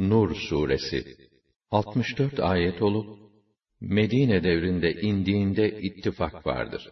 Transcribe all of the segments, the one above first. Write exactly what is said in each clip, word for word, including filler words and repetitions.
Nur suresi altmış dört ayet olup Medine devrinde indiğinde ittifak vardır.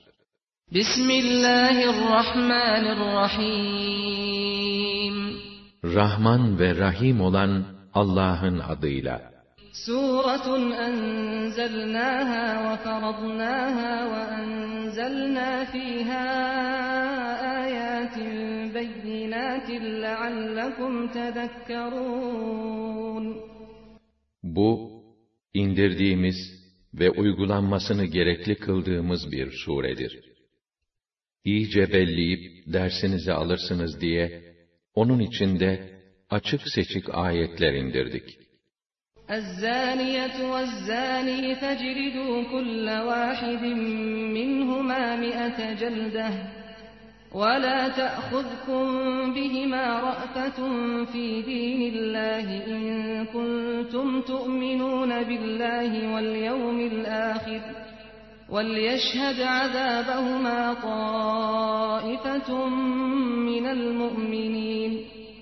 Bismillahirrahmanirrahim. Rahman ve Rahim olan Allah'ın adıyla. Suratun enzelnâhâ ve feradnâhâ ve enzelnâ fîhâ âyâtin beyinâtin leallekum tedekkerûn. Bu, indirdiğimiz ve uygulanmasını gerekli kıldığımız bir suredir. İyice belleyip dersinizi alırsınız diye, onun içinde açık seçik ayetler indirdik. الزَّانِيَةُ وَالزَّانِي فَاجْلِدُوا كُلَّ وَاحِدٍ مِّنْهُمَا مِائَةَ جَلْدَةٍ وَلَا تَأْخُذْكُم بِهِمَا رَأْفَةٌ فِي دِينِ اللَّهِ إِن كُنتُمْ تُؤْمِنُونَ بِاللَّهِ وَالْيَوْمِ الْآخِرِ وَلْيَشْهَدْ عَذَابَهُمَا طَائِفَةٌ مِّنَ الْمُؤْمِنِينَ.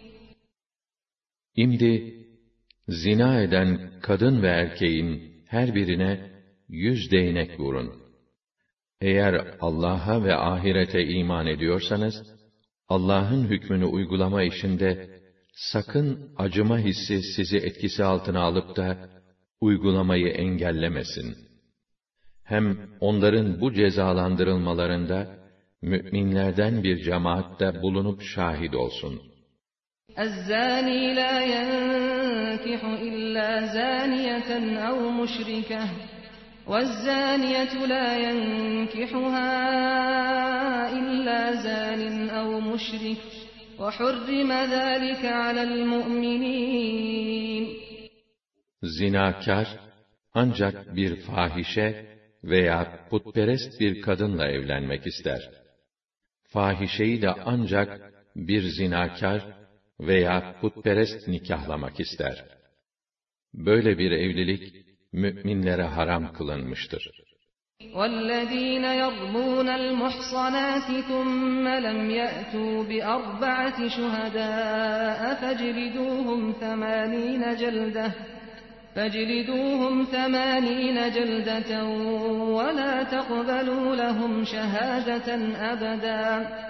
İmdi, zina eden kadın ve erkeğin her birine yüz değnek vurun. Eğer Allah'a ve ahirete iman ediyorsanız, Allah'ın hükmünü uygulama işinde sakın acıma hissi sizi etkisi altına alıp da uygulamayı engellemesin. Hem onların bu cezalandırılmalarında müminlerden bir cemaat de bulunup şahit olsun. الزَّانِي لَا يَنكِحُ إِلَّا زَانِيَةً أَوْ مُشْرِكَةً وَالزَّانِيَةُ لَا يَنكِحُهَا إِلَّا زَانٍ أَوْ مُشْرِكٌ وَحُرِّمَ ذَلِكَ عَلَى الْمُؤْمِنِينَ. Zinakar, ancak bir fahişe veya putperest bir kadınla evlenmek ister. Fahişeyi de ancak bir zinakar veya putperest nikahlamak ister. Böyle bir evlilik, müminlere haram kılınmıştır. وَالَّذ۪ينَ يَرْمُونَ الْمُحْصَنَاتِ ثُمَّ لَمْ يَأْتُوا بِأَرْبَعَةِ شُهَدَاءَ فَاجْلِدُوهُمْ ثَمَانِينَ جَلْدَةً فَاجْلِدُوهُمْ ثَمَانِينَ جَلْدَةً وَلَا تَقْبَلُوا لَهُمْ شَهَادَةً أَبَدًا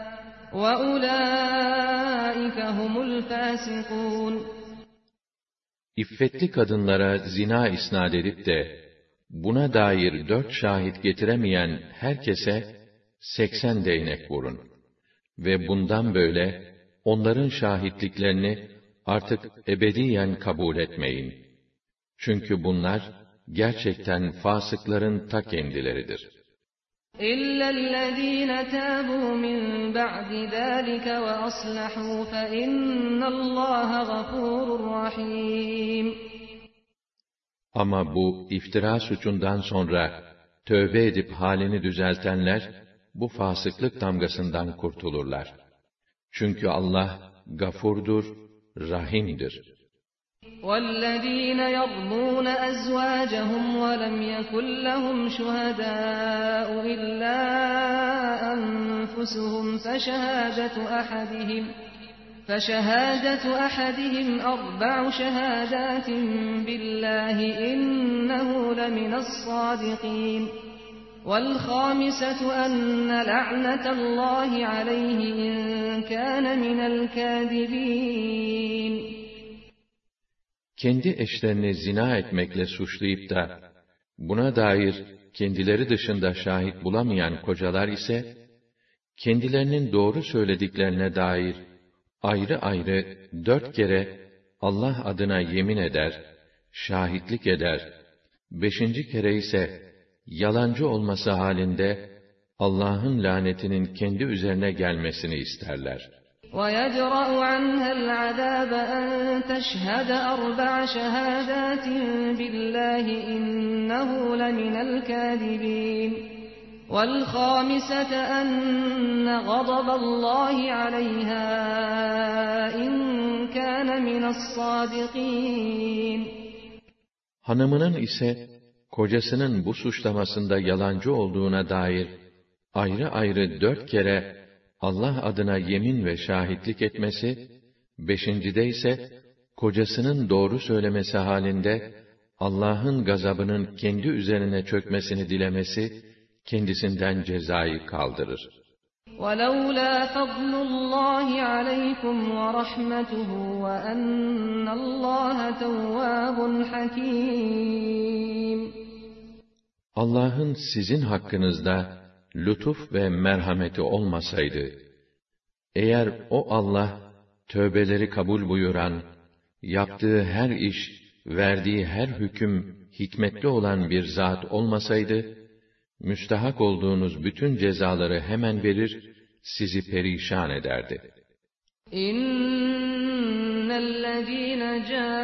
وَأُولَٰئِكَ هُمُ الْفَاسِقُونَ. İffetli kadınlara zina isnad edip de, buna dair dört şahit getiremeyen herkese seksen değnek vurun. Ve bundan böyle, onların şahitliklerini artık ebediyen kabul etmeyin. Çünkü bunlar, gerçekten fasıkların ta kendileridir. إِلَّا الَّذ۪ينَ تَابُوا مِنْ بَعْدِ ذَٰلِكَ وَأَصْلَحُوا فَإِنَّ اللّٰهَ غَفُورٌ رَحِيمٌ. Ama bu iftira suçundan sonra tövbe edip halini düzeltenler, bu fasıklık damgasından kurtulurlar. Çünkü Allah gafurdur, rahimdir. وَالَّذ۪ينَ يَرْمُونَ أَزْوَاجَهُمْ وَلَمْ يَكُنْ لَهُمْ شُهَدَاءُ إِلَّا أَنفُسُهُمْ فَشَهَادَةُ أَحَدِهِمْ فَشَهَادَةُ أَحَدِهِمْ أَرْبَعُ شَهَادَاتٍ بِاللّٰهِ إِنَّهُ لَمِنَ الصَّادِقِينَ وَالْخَامِسَةُ أَنَّ لَعْنَةَ اللّٰهِ عَلَيْهِ إِنْ كَانَ مِنَ الْكَاذِبِينَ. Kendi eşlerini zina etmekle suçlayıp da, buna dair kendileri dışında şahit bulamayan kocalar ise, kendilerinin doğru söylediklerine dair ayrı ayrı dört kere Allah adına yemin eder, şahitlik eder, beşinci kere ise yalancı olması halinde Allah'ın lanetinin kendi üzerine gelmesini isterler. وَيَدْرَأُ عَنْهَا الْعَذَابَ أَنْ تَشْهَدَ أَرْبَعَ شَهَادَاتٍ بِاللّٰهِ إِنَّهُ لَمِنَ الْكَاذِبِينَ وَالْخَامِسَةَ أَنَّ غَضَبَ اللّٰهِ عَلَيْهَا إِنْ كَانَ مِنَ الصَّادِقِينَ. Hanımının ise kocasının bu suçlamasında yalancı olduğuna dair ayrı ayrı dört kere Allah adına yemin ve şahitlik etmesi, beşincide ise kocasının doğru söylemesi halinde, Allah'ın gazabının kendi üzerine çökmesini dilemesi, kendisinden cezayı kaldırır. وَلَوْلَا فَضْلُ اللّٰهِ عَلَيْكُمْ وَرَحْمَتُهُ وَأَنَّ اللّٰهَ تَوَّابٌ حَكِيمٌ. Allah'ın sizin hakkınızda lütuf ve merhameti olmasaydı, eğer o Allah, tövbeleri kabul buyuran, yaptığı her iş, verdiği her hüküm hikmetli olan bir zat olmasaydı, müstahak olduğunuz bütün cezaları hemen verir, sizi perişan ederdi. İnnellezîne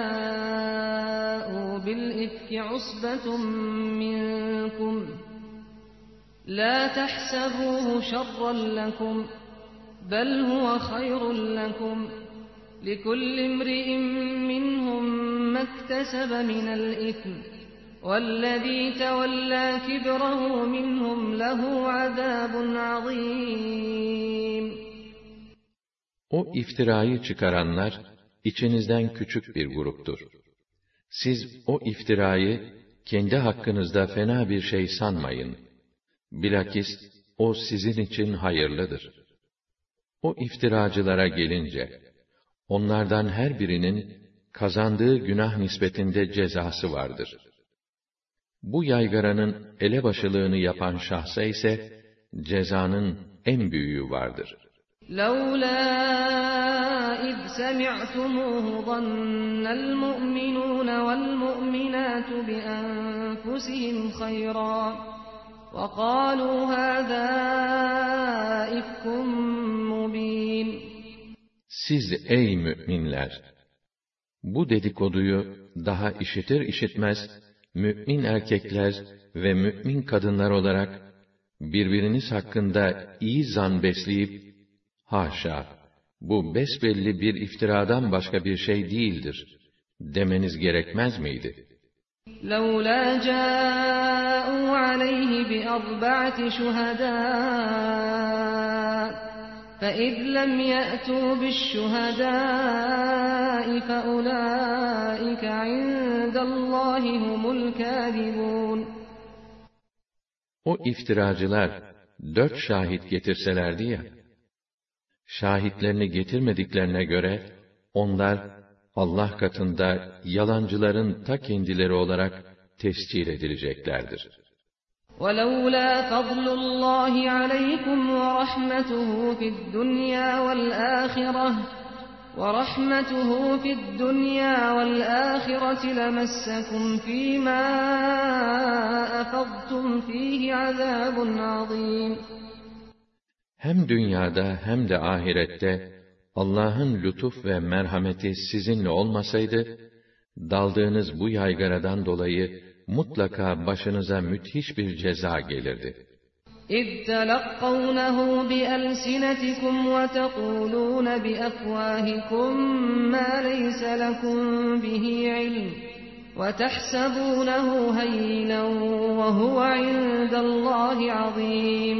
câ'û bil-ifki usbetun minkum, lâ tehsebûhu şerran lekum, bel huve hayrun lekum. لِكُلِّ امْرِئٍ مِّنْهُمْ مَا اكْتَسَبَ مِنَ الْإِثْمِ وَالَّذِي تَوَلَّى كِبْرَهُ مِنْهُمْ لَهُ عَذَابٌ عَظِيمٌ. O iftirayı çıkaranlar, içinizden küçük bir gruptur. Siz o iftirayı, kendi hakkınızda fena bir şey sanmayın. Bilakis, o sizin için hayırlıdır. O iftiracılara gelince, onlardan her birinin, kazandığı günah nispetinde cezası vardır. Bu yaygaranın elebaşılığını yapan şahsa ise, cezanın en büyüğü vardır. لَوْلَا إِذْ سَمِعْتُمُوهُ ظَنَّ الْمُؤْمِنُونَ وَالْمُؤْمِنَاتُ بِأَنفُسِهِمْ خَيْرًا وَقَالُوا هَذَا إِفْكٌ مُّبِينٌ. Siz ey müminler! Bu dedikoduyu daha işitir işitmez, mümin erkekler ve mümin kadınlar olarak, birbiriniz hakkında iyi zan besleyip, haşa, bu besbelli bir iftiradan başka bir şey değildir, demeniz gerekmez miydi? لَوْلَا جَاءُوا عَلَيْهِ بِأَرْبَعَةِ شُهَدَاءَ فَإِذْ لَمْ يَأْتُوا بِالشُّهَدَاءِ فَأُولَٰئِكَ عِندَ اللّٰهِ هُمُ الْكَاذِبُونَ. O iftiracılar, dört şahit getirselerdi ya, şahitlerini getirmediklerine göre, onlar, Allah katında yalancıların ta kendileri olarak tescil edileceklerdir. وَلَوْلَا فَضْلُ اللّٰهِ عَلَيْكُمْ وَرَحْمَتُهُ فِي الدُّنْيَا وَالْآخِرَةِ وَرَحْمَتُهُ فِي الدُّنْيَا وَالْآخِرَةِ لَمَسَّكُمْ فِي مَا أَفَضْتُمْ فِيهِ عَذَابٌ عَظِيمٌ. Hem dünyada hem de ahirette Allah'ın lütuf ve merhameti sizinle olmasaydı, daldığınız bu yaygaradan dolayı mutlaka başınıza müthiş bir ceza gelirdi. اِذْ تَلَقَّوْنَهُ بِأَلْسِنَتِكُمْ وَتَقُولُونَ بِأَفْوَاهِكُمْ مَا لَيْسَ لَكُمْ بِهِ عِلْمٌ وَتَحْسَبُونَهُ هَيِّنًا وَهُوَ عِندَ اللّٰهِ عَظِيمٌ.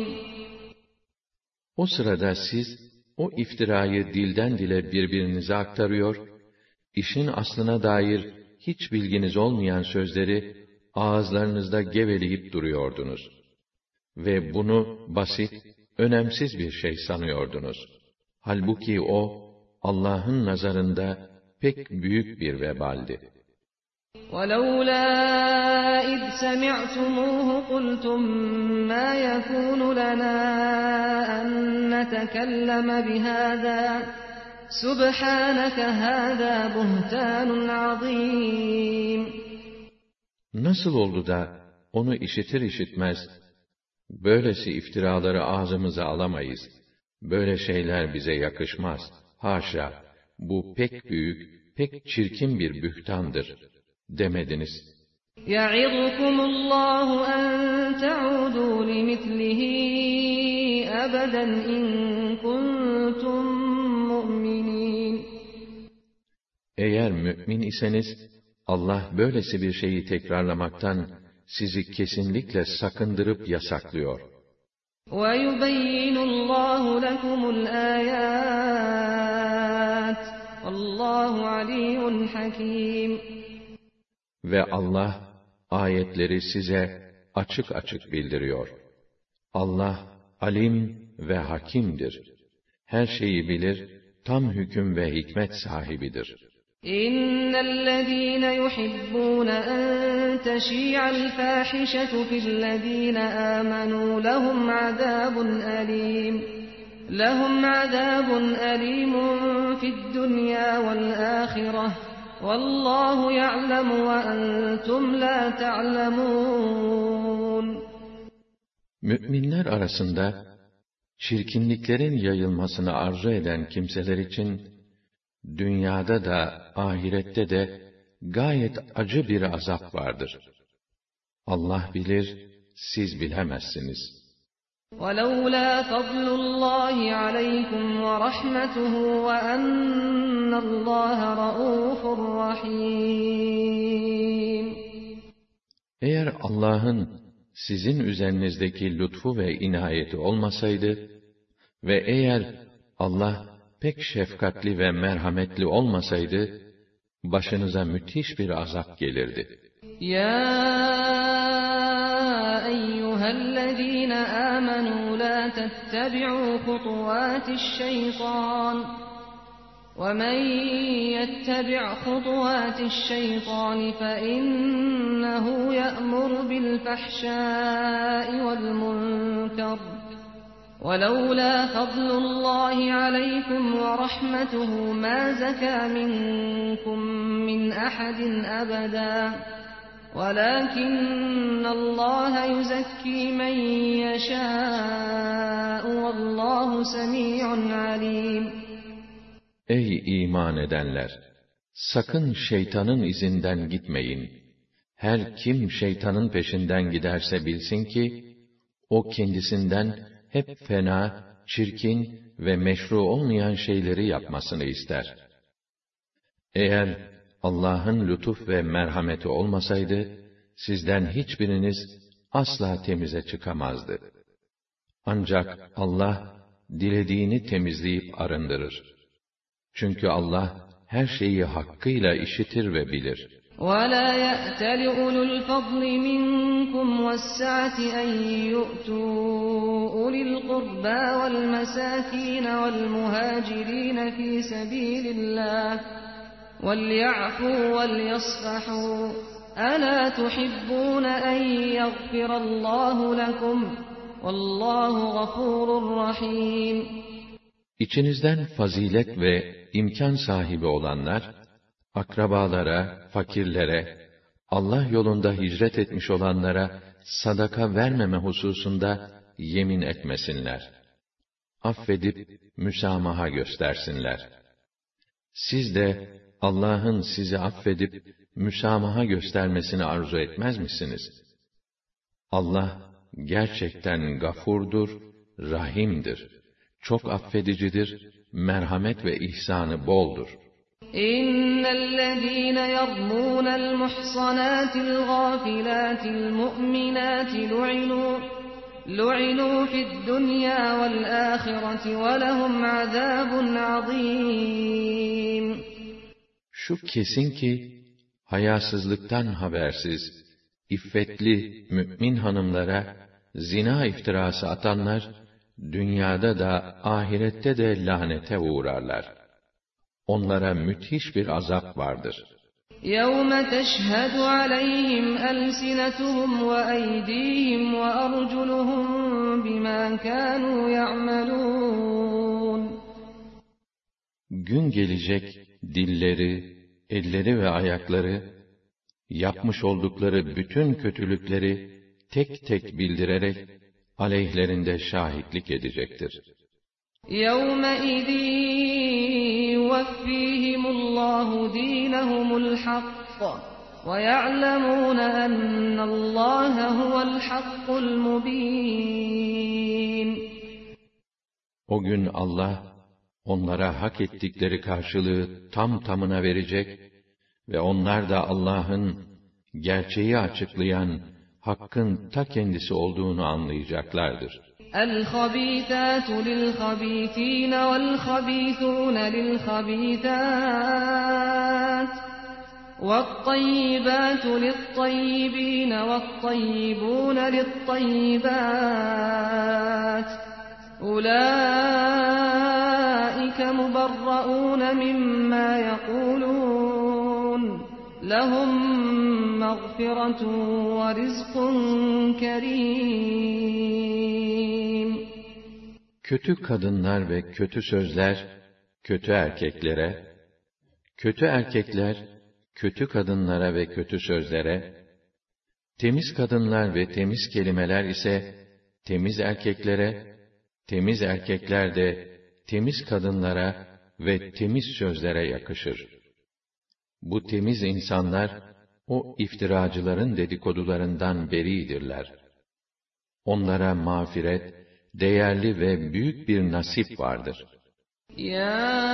O sırada siz, o iftirayı dilden dile birbirinize aktarıyor, işin aslına dair hiç bilginiz olmayan sözleri ağızlarınızda geveleyip duruyordunuz. Ve bunu basit, önemsiz bir şey sanıyordunuz. Halbuki o, Allah'ın nazarında pek büyük bir vebaldi. وَلَوْلَا إِذْ سَمِعْتُمُوهُ قُلْتُمْ مَا يَكُونُ لَنَا أَن نَّتَكَلَّمَ بِهَٰذَا سُبْحَانَكَ هَٰذَا بُهْتَانٌ عَظِيمٌ. Nasıl oldu da onu işitir işitmez, böylesi iftiraları ağzımıza alamayız, böyle şeyler bize yakışmaz, haşa, bu pek büyük, pek çirkin bir bühtandır demediniz. يَعِظُكُمُ اللّٰهُ أَن تَعُودُوا لِمِثْلِهِ أَبَدًا إِن كُنتُم مُّؤْمِنِينَ. Eğer mümin iseniz, Allah böylesi bir şeyi tekrarlamaktan sizi kesinlikle sakındırıp yasaklıyor. وَيُبَيِّنُ اللّٰهُ لَكُمُ الْآيَاتِ Vallahu aliyyun hakim. Ve Allah ayetleri size açık açık bildiriyor. Allah alim ve hakimdir. Her şeyi bilir, tam hüküm ve hikmet sahibidir. İnnellezîne yuhibbûne en teşî'al fâhişetu fillezîne âmenû lehum azâbun alîm. Lehum azâbun alîmun fid-dunyâ vel-âhireh. Vallahu ya'lemu ve entum la ta'lemûn. Müminler arasında çirkinliklerin yayılmasını arzu eden kimseler için dünyada da ahirette de gayet acı bir azap vardır. Allah bilir, siz bilemezsiniz. وَلَوْلَا فَضْلُ اللّٰهِ عَلَيْكُمْ وَرَحْمَتُهُ وَأَنَّ اللّٰهَ رَءُوفٌ رَحِيمٌ. Eğer Allah'ın sizin üzerinizdeki lütfu ve inayeti olmasaydı ve eğer Allah pek şefkatli ve merhametli olmasaydı, başınıza müthiş bir azap gelirdi. Ya eyyühellezîne âmenû lâ tettebi'û khutuvâti'ş-şeytân وَمَنْ يَتَّبِعْ خُطُوَاتِ الشَّيْطَانِ فَإِنَّهُ يَأْمُرُ بِالْفَحْشَاءِ وَالْمُنكَرِ وَلَوْلَا فَضْلُ اللَّهِ عَلَيْكُمْ وَرَحْمَتُهُ مَا زَكَى مِنكُم مِّنْ أَحَدٍ أَبَدًا وَلَكِنَّ اللَّهَ يُزَكِّي مَن يَشَاءُ وَاللَّهُ سَمِيعٌ عَلِيمٌ. Ey iman edenler! Sakın şeytanın izinden gitmeyin. Her kim şeytanın peşinden giderse bilsin ki, o kendisinden hep fena, çirkin ve meşru olmayan şeyleri yapmasını ister. Eğer Allah'ın lütuf ve merhameti olmasaydı, sizden hiçbiriniz asla temize çıkamazdı. Ancak Allah, dilediğini temizleyip arındırır. Çünkü Allah her şeyi hakkıyla işitir ve bilir. وَلَا يَأْتَلِ أُولُو الْفَضْلِ مِنكُمْ وَالسَّعَةِ أَن يُؤْتُوا أُولِي الْقُرْبَى وَالْمَسَاكِينَ وَالْمُهَاجِرِينَ فِي سَبِيلِ اللَّهِ وَلْيَعْفُوا وَلْيَصْفَحُوا أَلَا تُحِبُّونَ أَن يَغْفِرَ اللَّهُ لَكُمْ وَاللَّهُ غَفُورٌ رَحِيمٌ. İçinizden fazilet ve imkan sahibi olanlar, akrabalara, fakirlere, Allah yolunda hicret etmiş olanlara sadaka vermeme hususunda yemin etmesinler. Affedip müsamaha göstersinler. Siz de Allah'ın sizi affedip müsamaha göstermesini arzu etmez misiniz? Allah gerçekten gafurdur, rahimdir. Çok affedicidir, merhamet ve ihsanı boldur. İnnellezîne yermûnel muhsanâtil gâfilâtil mu'minâti lu'inû lu'inû fid-dunyâ vel-âhireti ve lehum azâbun azîm. Şu kesin ki, hayasızlıktan habersiz, iffetli mümin hanımlara zina iftirası atanlar, dünyada da ahirette de lanete uğrarlar. Onlara müthiş bir azap vardır. يَوْمَ تَشْهَدُ عَلَيْهِمْ أَلْسِنَتُهُمْ وَأَيْدِيهِمْ وَأَرْجُلُهُمْ بِمَا كَانُوا يَعْمَلُونَ. Gün gelecek, dilleri, elleri ve ayakları, yapmış oldukları bütün kötülükleri tek tek bildirerek, aleyhlerinde şahitlik edecektir. يَوْمَئِذٍ يُوَفِّيهِمُ اللّٰهُ دِينَهُمُ الْحَقَّ وَيَعْلَمُونَ أَنَّ اللّٰهَ هُوَ الْحَقُّ الْمُبِينُ. O gün Allah, onlara hak ettikleri karşılığı tam tamına verecek ve onlar da Allah'ın gerçeği açıklayan, hakkın ta kendisi olduğunu anlayacaklardır. الخبيثات للخبيثين والخبيثون للخبيثات والطيبات للطيبين والطيبون للطيبات أولئك مبرؤون مما يقولون لهم مغفرة ورزق كريم. Kötü kadınlar ve kötü sözler kötü erkeklere, kötü erkekler kötü kadınlara ve kötü sözlere, temiz kadınlar ve temiz kelimeler ise temiz erkeklere, temiz erkekler de temiz kadınlara ve temiz sözlere yakışır. Bu temiz insanlar, o iftiracıların dedikodularından beridirler. Onlara mağfiret, değerli ve büyük bir nasip vardır. Ya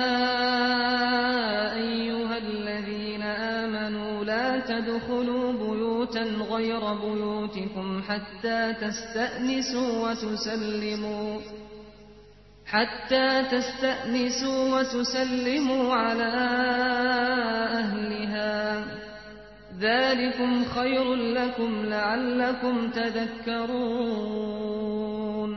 eyyühellezîne âmenû lâ tedhulû buyûten gayra buyûtikum hattâ testa'nisû ve tusellimû hattâ testa'nisû ve tusellimû alâ ehlihâ. ذَٰلِكُمْ خَيْرٌ لَكُمْ لَعَلَّكُمْ تَذَكَّرُونَ.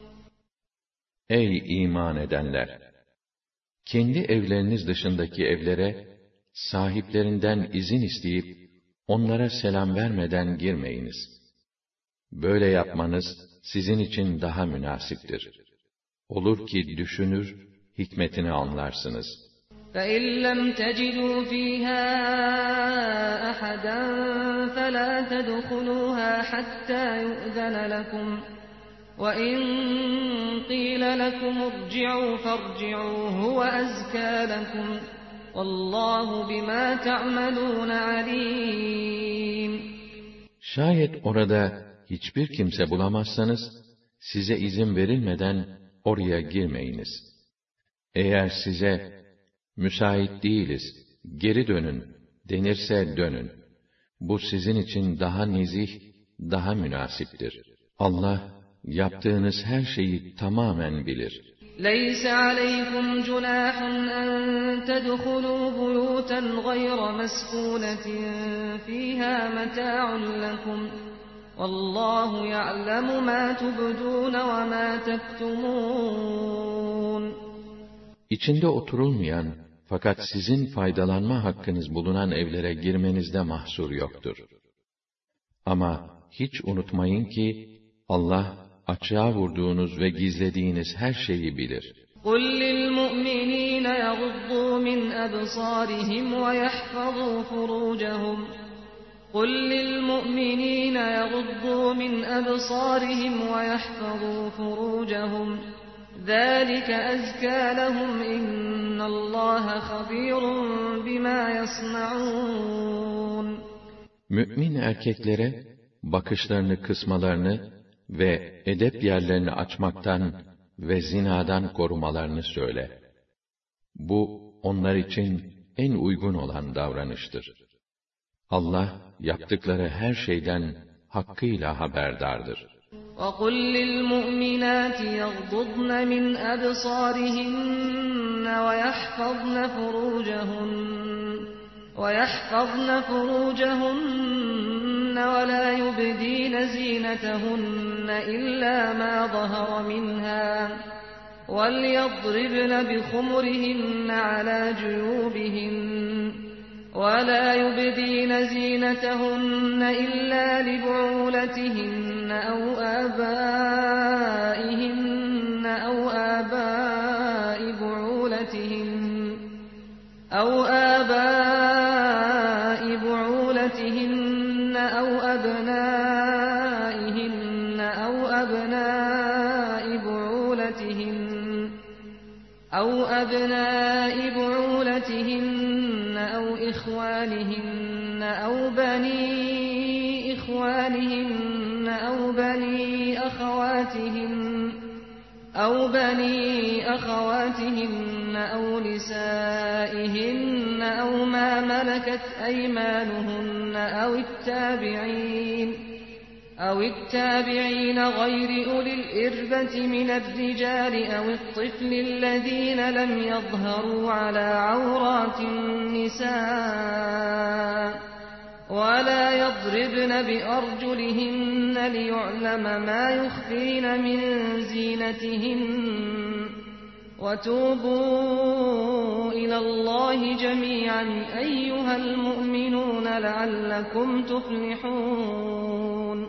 Ey iman edenler! Kendi evleriniz dışındaki evlere, sahiplerinden izin isteyip, onlara selam vermeden girmeyiniz. Böyle yapmanız, sizin için daha münasiptir. Olur ki düşünür, hikmetini anlarsınız. فَإِنْ لَمْ تَجِدُوا فِيهَا أَحَدًا فَلَا تَدْخُلُوهَا حَتَّى يُؤْذَنَ لَكُمْ وَإِنْ قِيلَ لَكُمُ ارْجِعُوا فَارْجِعُوا هُوَ أَزْكَى لَكُمْ وَاللّٰهُ بِمَا تَعْمَلُونَ عَلِيمٌ. Şayet orada hiçbir kimse bulamazsanız, size izin verilmeden oraya girmeyiniz. Eğer size, müsait değiliz, geri dönün denirse dönün. Bu sizin için daha nezih, daha münasiptir. Allah, yaptığınız her şeyi tamamen bilir. لَيْسَ عَلَيْكُمْ جُنَاحٌ أَن تَدْخُلُوا بُيُوتًا غَيْرَ مَسْكُونَةٍ فِيهَا مَتَاعٌ لَكُمْ وَاللّٰهُ يَعْلَمُ مَا تُبْدُونَ وَمَا تَكْتُمُونَ. İçinde oturulmayan, fakat sizin faydalanma hakkınız bulunan evlere girmenizde mahsur yoktur. Ama hiç unutmayın ki, Allah, açığa vurduğunuz ve gizlediğiniz her şeyi bilir. قُلْ لِلْمُؤْمِنِينَ يَغُضُّوا مِنْ أَبْصَارِهِمْ وَيَحْفَظُوا فُرُوجَهُمْ قُلْ لِلْمُؤْمِنِينَ يَغُضُّوا مِنْ أَبْصَارِهِمْ وَيَحْفَظُوا فُرُوجَهُمْ ذَٰلِكَ أَزْكَى لَهُمْ إِنَّ اللّٰهَ خَبِيرٌ بِمَا يَصْنَعُونَ. Mümin erkeklere, bakışlarını kısmalarını ve edep yerlerini açmaktan ve zinadan korumalarını söyle. Bu, onlar için en uygun olan davranıştır. Allah, yaptıkları her şeyden hakkıyla haberdardır. وَقُلْ لِلْمُؤْمِنَاتِ يَغْضُضْنَ مِنْ أَبْصَارِهِنَّ وَيَحْفَظْنَ فُرُوجَهُنَّ وَيَحْفَظْنَ فُرُوجَهُنَّ وَلَا يُبْدِينَ زِينَتَهُنَّ إِلَّا مَا ظَهَرَ مِنْهَا وَلْيَضْرِبْنَ بِخُمُرِهِنَّ عَلَى جُيُوبِهِنَّ وَلَا يُبْدِينَ زِينَتَهُنَّ إِلَّا لِبُعُولَتِهِنَّ أَوْ آبَائِهِنَّ أَوْ آبَاءِ بُعُولَتِهِنَّ أَوْ آبَاءِ بُعُولَتِهِنَّ أَوْ أَبْنَائِهِنَّ أَوْ أَبْنَاءِ بُعُولَتِهِنَّ أَوْ أَبْنَاءِ بُعُولَتِهِنَّ أَوْ إِخْوَانِهِنَّ أَوْ بَنِي إِخْوَانِهِنَّ أَوْ بَنِي أَخَوَاتِهِنَّ أَوْ بَنِي أَخَوَاتِهِنَّ أَوْ نِسَائِهِنَّ أَوْ مَا مَلَكَتْ أَيْمَانُهُنَّ أَوِ التَّابِعِينَ أو التابعين غير أولي الإربة من الرجال أو الطفل الذين لم يظهروا على عورات النساء ولا يضربن بأرجلهن ليعلم ما يخفين من زينتهن وتوبوا إلى الله جميعا أيها المؤمنون لعلكم تفلحون.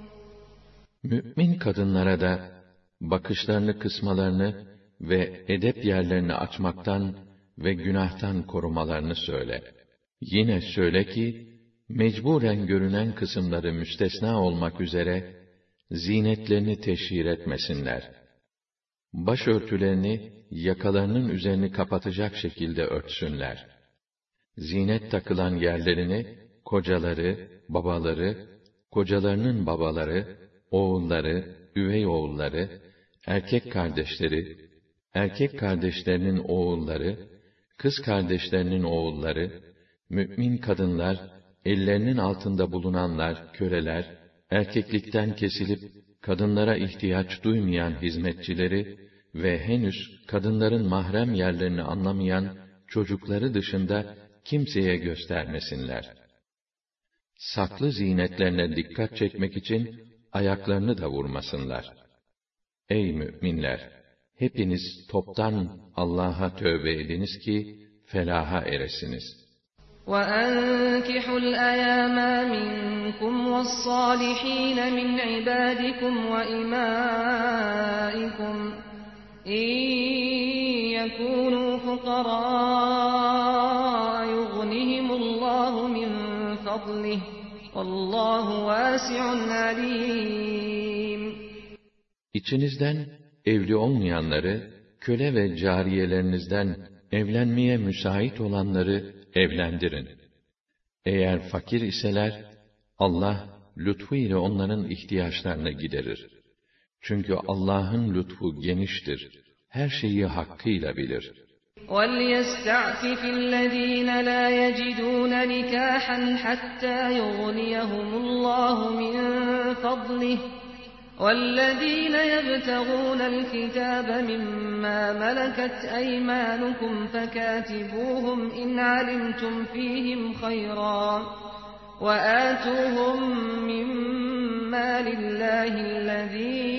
Mümin kadınlara da bakışlarını kısmalarını ve edep yerlerini açmaktan ve günahtan korumalarını söyle. Yine söyle ki, mecburen görünen kısımları müstesna olmak üzere, zinetlerini teşhir etmesinler. Başörtülerini, yakalarının üzerini kapatacak şekilde örtsünler. Zinet takılan yerlerini, kocaları, babaları, kocalarının babaları, oğulları, üvey oğulları, erkek kardeşleri, erkek kardeşlerinin oğulları, kız kardeşlerinin oğulları, mümin kadınlar, ellerinin altında bulunanlar, köleler, erkeklikten kesilip kadınlara ihtiyaç duymayan hizmetçileri ve henüz kadınların mahrem yerlerini anlamayan çocukları dışında kimseye göstermesinler. Saklı zinetlerine dikkat çekmek için ayaklarını da vurmasınlar. Ey müminler! Hepiniz toptan Allah'a tövbe ediniz ki felaha eresiniz. وَأَنكِحُوا الْأَيَامَ مِنكُمْ وَالصَّالِحِينَ مِنْ عِبَادِكُمْ وَإِمَائِكُمْ إِنْ يَكُونُوا فُقَرَاءَ يُغْنِهِمُ اللَّهُ مِنْ فَضْلِهِ وَاللّٰهُ وَاسِعٌ عَلِيمٌ. İçinizden evli olmayanları, köle ve cariyelerinizden evlenmeye müsait olanları evlendirin. Eğer fakir iseler, Allah lütfu ile onların ihtiyaçlarını giderir. Çünkü Allah'ın lütfu geniştir, her şeyi hakkıyla bilir. وَلْيَسْتَعْفِفِ الَّذ۪ينَ لَا يَجِدُونَ نِكَاحًا حَتَّى يُغْنِيَهُمُ اللّٰهُ مِنْ فَضْلِهِ وَالَّذ۪ينَ يَبْتَغُونَ الْكِتَابَ مِمَّا مَلَكَتْ أَيْمَانُكُمْ فَكَاتِبُوهُمْ إِنْ عَلِمْتُمْ فِيهِمْ خَيْرًا وَآتُوهُمْ مِمَّا لِلَّهِ الَّذ۪ي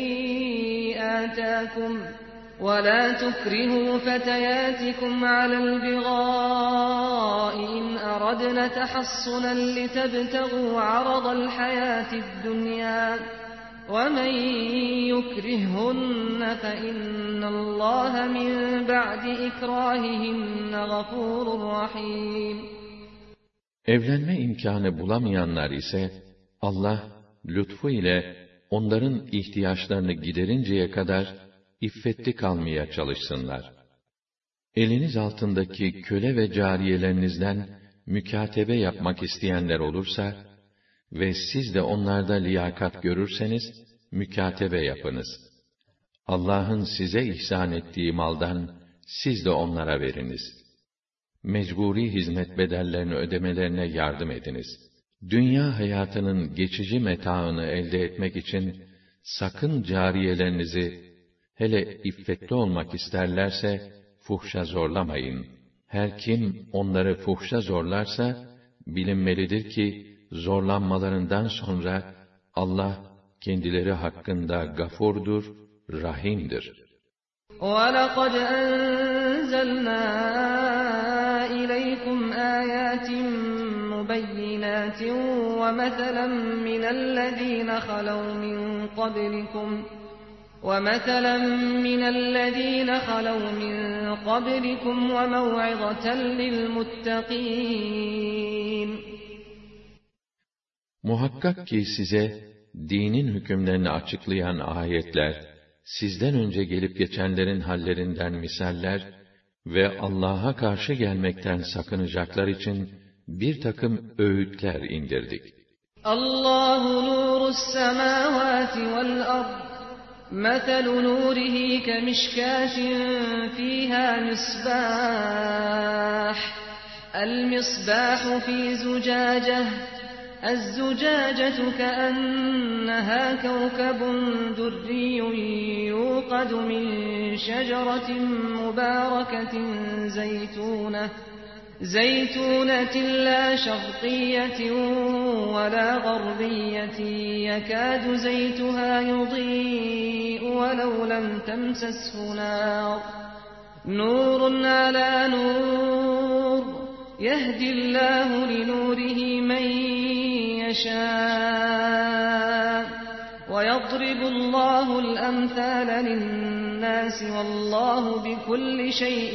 آتَاكُمْ وَلَا تُكْرِهُوا فَتَيَاتِكُمْ عَلَى الْبِغَاءِ إِنْ أَرَدْنَ تَحَصُّنًا لِتَبْتَغُوا عَرَضَ الْحَيَاةِ الدُّنْيَا وَمَنْ يُكْرِههُّنَّ فَإِنَّ اللّٰهَ مِنْ بَعْدِ إِكْرَاهِهِنَّ غَفُورٌ رَحِيمٌ. Evlenme imkanı bulamayanlar ise, Allah lütfu ile onların ihtiyaçlarını giderinceye kadar iffetli kalmaya çalışsınlar. Eliniz altındaki köle ve cariyelerinizden mükatebe yapmak isteyenler olursa ve siz de onlarda liyakat görürseniz, mükatebe yapınız. Allah'ın size ihsan ettiği maldan siz de onlara veriniz. Mecburi hizmet bedellerini ödemelerine yardım ediniz. Dünya hayatının geçici metaını elde etmek için sakın cariyelerinizi, hele iffetli olmak isterlerse, fuhşa zorlamayın. Her kim onları fuhşa zorlarsa, bilinmelidir ki, zorlanmalarından sonra, Allah, kendileri hakkında gafurdur, rahimdir. وَلَقَدْ أَنزَلْنَا إِلَيْكُمْ آيَاتٍ مُبَيِّنَاتٍ وَمَثَلًا مِنَ الَّذ۪ينَ خَلَوْا مِنْ قَبْلِكُمْ وَمَثَلًا مِنَ الَّذ۪ينَ خَلَوْا مِنْ قَبْلِكُمْ وَمَوْعِظَةً لِلْمُتَّقِينَ. Muhakkak ki size dinin hükümlerini açıklayan ayetler, sizden önce gelip geçenlerin hallerinden misaller ve Allah'a karşı gelmekten sakınacaklar için bir takım öğütler indirdik. Allahu nurus semavati vel ard. مَثَلُ نُورِهِ كَمِشْكَاةٍ فِيهَا مِصْبَاحٌ الْمِصْبَاحُ فِي زُجَاجَةٍ الزجاجة كأنها كوكب دري يوقد من شجرة مباركة زيتونة زيتونة لا شرقية ولا غربية يكاد زيتها يضيء ولو لم تمسسه نار نور على نور يهدي الله لنوره من يشاء ويضرب الله الأمثال للناس والله بكل شيء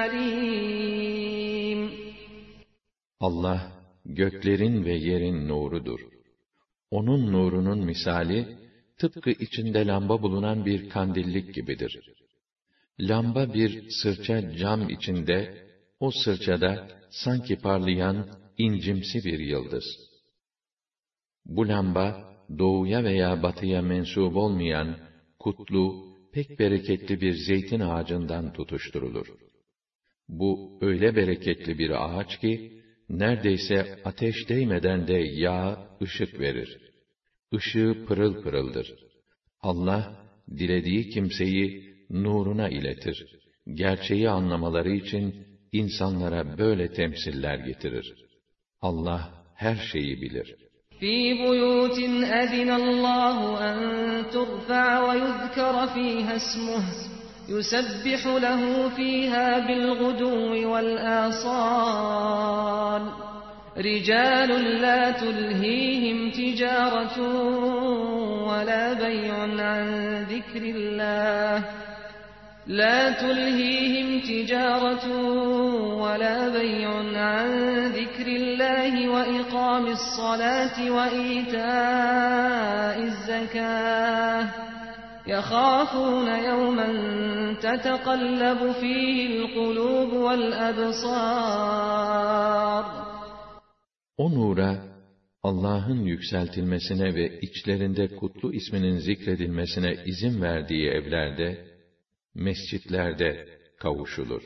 عليم. Allah göklerin ve yerin nurudur. Onun nurunun misali tıpkı içinde lamba bulunan bir kandillik gibidir. Lamba bir sırça cam içinde, o sırçada sanki parlayan incimsi bir yıldız. Bu lamba doğuya veya batıya mensup olmayan kutlu, pek bereketli bir zeytin ağacından tutuşturulur. Bu öyle bereketli bir ağaç ki neredeyse ateş değmeden de yağa ışık verir. Işığı pırıl pırıldır. Allah dilediği kimseyi nuruna iletir. Gerçeği anlamaları için insanlara böyle temsiller getirir. Allah her şeyi bilir. فِي بُيُوتٍ أَذِنَ اللّٰهُ أَنْ تُرْفَعَ وَيُذْكَرَ فِيهَا اسْمُهُ يُسَبِّحُ لَهُ فِيهَا بِالْغُدُوِّ وَالْآصَالِ رِجَالٌ لَا تُلْهِيهِمْ تِجَارَةٌ وَلَا بَيْعٌ عَنْ ذِكْرِ اللّٰهِ لا تلهيهم تجارة ولا بيع عن ذكر الله وإقام الصلاة وإيتاء الزكاة يخافون يوما تتقلب فيه القلوب والأبصار. O nura, Allah'ın yükseltilmesine ve içlerinde kutlu isminin zikredilmesine izin verdiği evlerde, mescitlerde kavuşulur.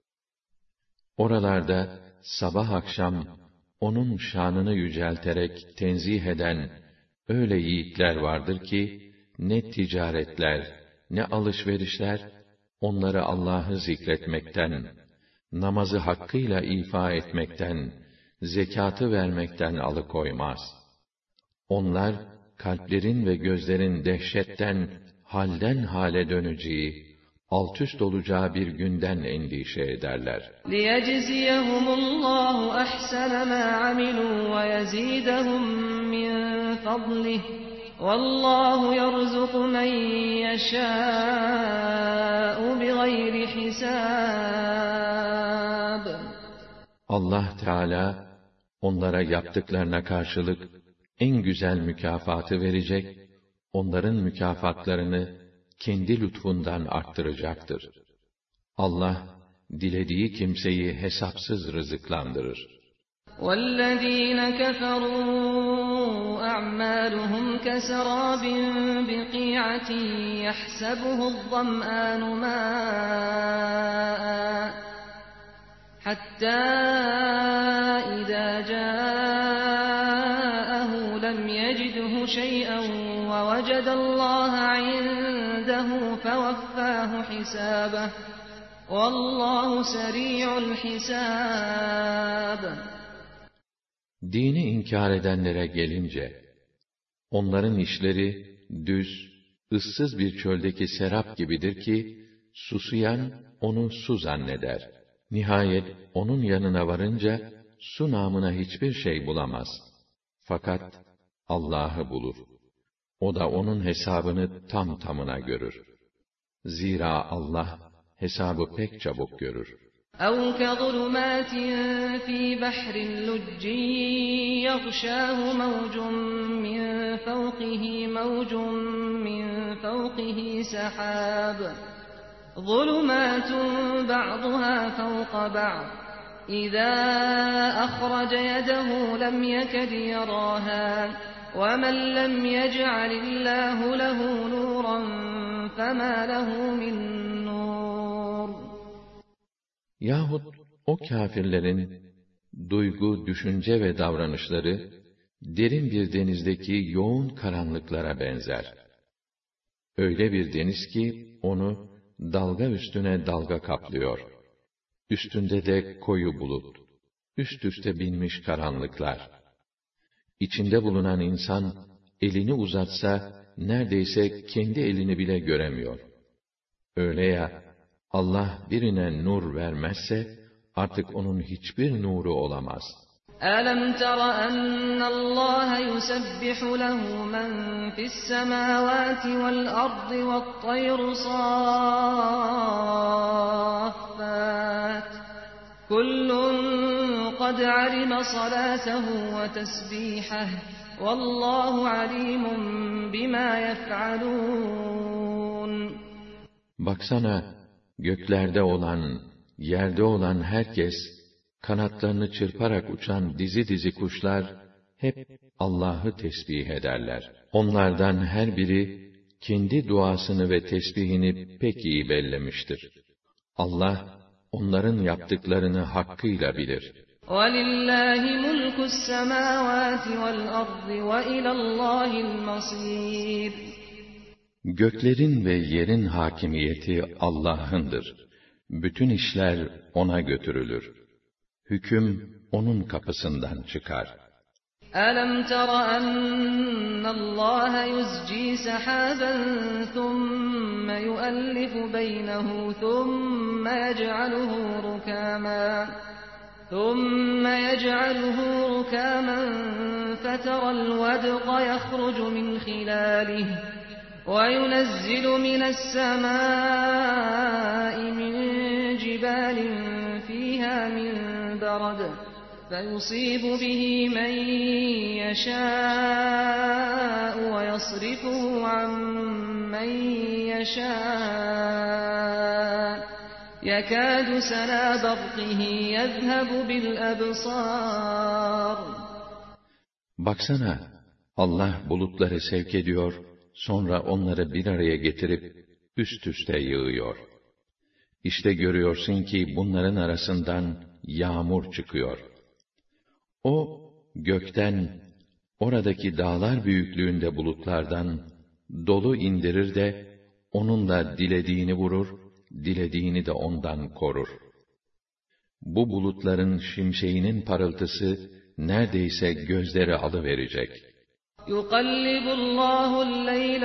Oralarda sabah akşam onun şanını yücelterek tenzih eden öyle yiğitler vardır ki ne ticaretler, ne alışverişler onları Allah'ı zikretmekten, namazı hakkıyla ifa etmekten, zekatı vermekten alıkoymaz. Onlar kalplerin ve gözlerin dehşetten halden hale döneceği, altüst olacağı bir günden endişe ederler. لِيَجْزِيَهُمُ اللّٰهُ أَحْسَنَ مَا عَمِلُوا وَيَزِيدَهُم مِّن فَضْلِهِ وَاللّٰهُ يَرْزُقُ مَن يَشَاءُ بِغَيْرِ حِسَابٍ. Allah Teala onlara yaptıklarına karşılık en güzel mükafatı verecek, onların mükafatlarını kendi lütfundan arttıracaktır. Allah dilediği kimseyi hesapsız rızıklandırır. وَالَّذ۪ينَ كَفَرُوا أَعْمَالُهُمْ كَسَرَابٍ بِقِيعَةٍ يَحْسَبُهُ الظَّمْآنُ مَاءً حَتَّى إِذَا جَاءَهُ لَمْ يَجِدْهُ شَيْئًا وَوَجَدَ اللّٰهَ عِنْدَهُ فَوَفَّاهُ حِسَابَهُ وَاللّٰهُ سَرِيعُ الْحِسَابِ. Dini inkar edenlere gelince, onların işleri düz, ıssız bir çöldeki serap gibidir ki, susayan onu su zanneder. Nihayet onun yanına varınca, su namına hiçbir şey bulamaz. Fakat Allah'ı bulur. O da onun hesabını tam tamına görür. Zira Allah hesabı pek çabuk görür. اَوْ كَظُلُمَاتٍ فِي بَحْرٍ لُجٍّ يَغْشَاهُ مَوْجٌ مِّن فَوْقِهِ مَوْجٌ مِّن فَوْقِهِ سَحَابٌ ظُلُمَاتٌ بَعْضُهَا فَوْقَ بَعْضٍ إِذَا أَخْرَجَ يَدَهُ لَمْ يَكَدْ يَرَاهَا وَمَنْ لَمْ يَجْعَلِ اللّٰهُ لَهُ نُورًا فَمَا لَهُ مِنْ نُورٍ. Yahut o kâfirlerin duygu, düşünce ve davranışları derin bir denizdeki yoğun karanlıklara benzer. Öyle bir deniz ki, onu dalga üstüne dalga kaplıyor. Üstünde de koyu bulut, üst üste binmiş karanlıklar. İçinde bulunan insan, elini uzatsa, neredeyse kendi elini bile göremiyor. Öyle ya, Allah birine nur vermezse, artık onun hiçbir nuru olamaz. أَلَمْ تَرَ أَنَّ اللّٰهَ يُسَبِّحُ لَهُ مَنْ فِي السَّمَاوَاتِ وَالْأَرْضِ وَالطَّيْرُ صَافَّاتٍ كُلٌّ قَدْ عَلِمَ صَلَاتَهُ وَتَسْبِيحَهُ وَاللّٰهُ عَلِيمٌ بِمَا يَفْعَلُونَ. Baksana, göklerde olan, yerde olan herkes, kanatlarını çırparak uçan dizi dizi kuşlar, hep Allah'ı tesbih ederler. Onlardan her biri, kendi duasını ve tesbihini pek iyi bellemiştir. Allah, onların yaptıklarını hakkıyla bilir. وَلِلَّهِ مُلْكُ السَّمَاوَاتِ وَالْأَرْضِ وَإِلَى اللّٰهِ الْمَصِيرُ. Göklerin ve yerin hakimiyeti Allah'ındır. Bütün işler ona götürülür. Hüküm onun kapısından çıkar. أَلَمْ تَرَ أَنَّ اللّٰهَ يُزْجِي سَحَابًا ثُمَّ يُؤَلِّفُ بَيْنَهُ ثُمَّ يَجْعَلُهُ رُكَامًا ثُمَّ يَجْعَلُهُ رُكَامًا فَتَرَى الْوَدْقَ يَخْرُجُ مِنْ خِلَالِهِ وَيُنَزِّلُ مِنَ السَّمَاءِ مِنْ جِبَالٍ فِيهَا مِنْ بَرَدٍ فَيُصِيبُ بِهِ مَنْ يَشَاءُ وَيَصْرِفُهُ عَنْ مَنْ يَشَاءُ يَكَادُ سَنَا بَرْقِهِ يَذْهَبُ بِالْأَبْصَارِ. Baksana, Allah bulutları sevk ediyor, sonra onları bir araya getirip üst üste yığıyor. İşte görüyorsun ki bunların arasından yağmur çıkıyor. O, gökten, oradaki dağlar büyüklüğünde bulutlardan dolu indirir de, onunla dilediğini vurur, dilediğini de ondan korur. Bu bulutların şimşeğinin parıltısı, neredeyse gözleri alıverecek. يُقَلِّبُ اللّٰهُ اللَّيْلَ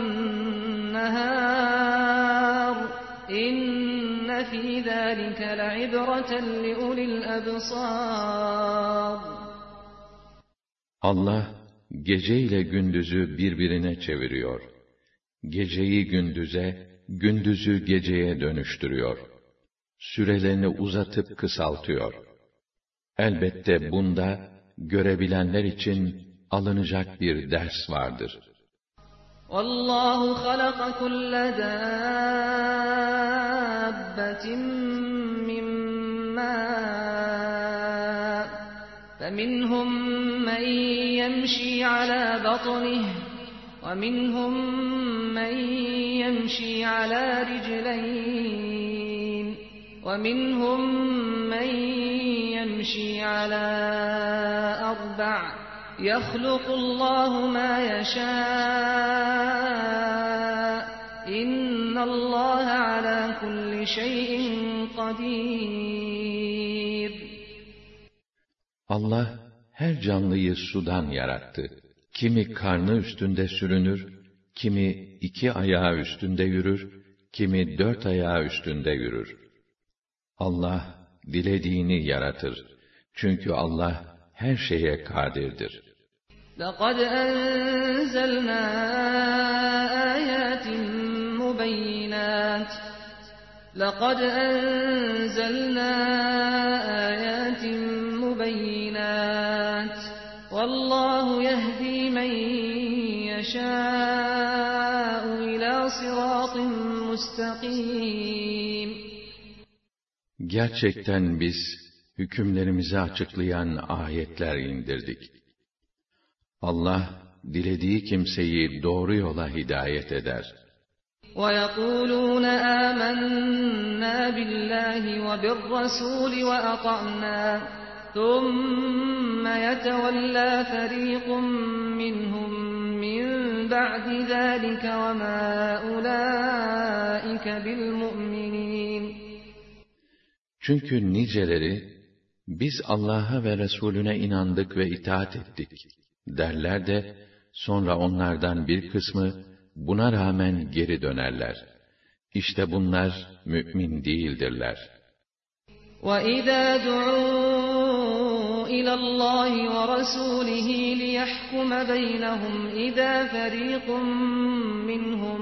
وَالنَّهَارَ إِنَّ فِي ذَٰلِكَ لَعِبْرَةً لِأُولِي الْأَبْصَارِ. Allah, gece ile gündüzü birbirine çeviriyor. Geceyi gündüze, gündüzü geceye dönüştürüyor. Sürelerini uzatıp kısaltıyor. Elbette bunda, görebilenler için alınacak bir ders vardır. وَاللّٰهُ خَلَقَ كُلَّ دَابَّةٍ مِّن مَّاءٍ فَمِنْهُم مَّن يَمْشِي عَلَى بَطْنِهِ وَمِنْهُم مَّن يَمْشِي عَلَى رِجْلَيْنِ وَمِنْهُم مَّن يَمْشِي عَلَى أَرْبَعٍ يَخْلُقُ اللّٰهُ مَا يَشَاءُ إِنَّ اللّٰهَ عَلَى كُلِّ شَيْءٍ قَدِيرٌ. Allah her canlıyı sudan yarattı. Kimi karnı üstünde sürünür, kimi iki ayağı üstünde yürür, kimi dört ayağı üstünde yürür. Allah dilediğini yaratır. Çünkü Allah her şeye kadirdir. لَقَدْ أَنزَلْنَا آيَاتٍ مُبَيِّنَاتٍ لَقَدْ أَنزَلْنَا آيَاتٍ مُبَيِّنَاتٍ وَاللّٰهُ يَهْدِي مَنْ يَشَاءُ إِلَى صِرَاطٍ مُسْتَقِيمٍ. Gerçekten biz hükümlerimizi açıklayan ayetler indirdik. Allah dilediği kimseyi doğru yola hidayet eder. وَيَقُولُونَ آمَنَّا بِاللّٰهِ وَبِالرَّسُولِ وَأَطَعْنَا ثُمَّ يَتَوَلَّى فَرِيقٌ مِّنْهُم مِّن بَعْدِ ذَٰلِكَ وَمَا أُولَٰئِكَ بِالْمُؤْمِنِينَ. Çünkü niceleri, biz Allah'a ve Resulüne inandık ve itaat ettik derler de, sonra onlardan bir kısmı buna rağmen geri dönerler. İşte bunlar mümin değildirler. وَإِذَا دُعُوا إِلَى اللّٰهِ وَرَسُولِهِ لِيَحْكُمَ بَيْنَهُمْ إِذَا فَرِيقٌ مِّنْهُمْ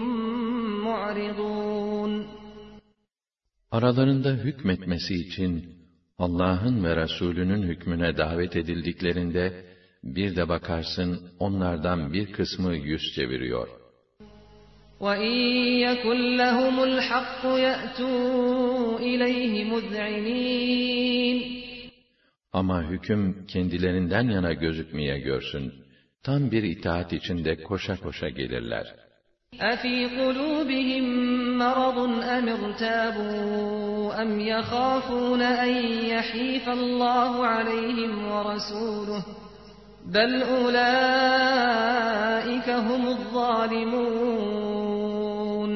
مُعْرِضُونَ. Aralarında hükmetmesi için Allah'ın ve Resulünün hükmüne davet edildiklerinde, bir de bakarsın onlardan bir kısmı yüz çeviriyor. وَإِنْ يَكُنْ لَهُمُ الْحَقُّ يَأْتُوا إِلَيْهِ مُذْعِنِينَ. Ama hüküm kendilerinden yana gözükmeye görsün, tam bir itaat içinde koşa koşa gelirler. أَفِي قُلُوبِهِمْ مَرَضٌ أَمِ ارْتَابُوا أَمْ يَخَافُونَ أَنْ يَحِيفَ اللّٰهُ عَلَيْهِمْ وَرَسُولُهُ بَلْ أُولَٰئِكَ هُمُ الظَّالِمُونَ.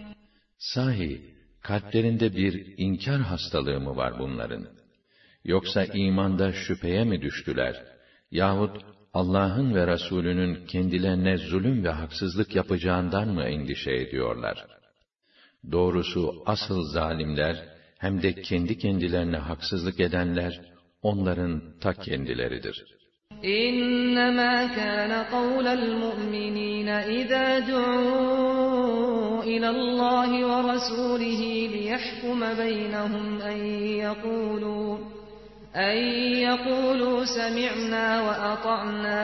Sahi, kalplerinde bir inkar hastalığı mı var bunların? Yoksa imanda şüpheye mi düştüler? Yahut Allah'ın ve Resulünün kendilerine zulüm ve haksızlık yapacağından mı endişe ediyorlar? Doğrusu asıl zalimler, hem de kendi kendilerine haksızlık edenler, onların ta kendileridir. إِنَّمَا كَانَ قَوْلَ الْمُؤْمِنِينَ إِذَا دُعُوا إِلَى اللّٰهِ وَرَسُولِهِ لِيَحْكُمَ بَيْنَهُمْ أَنْ يَقُولُوا أَنْ يَقُولُوا سَمِعْنَا وَأَطَعْنَا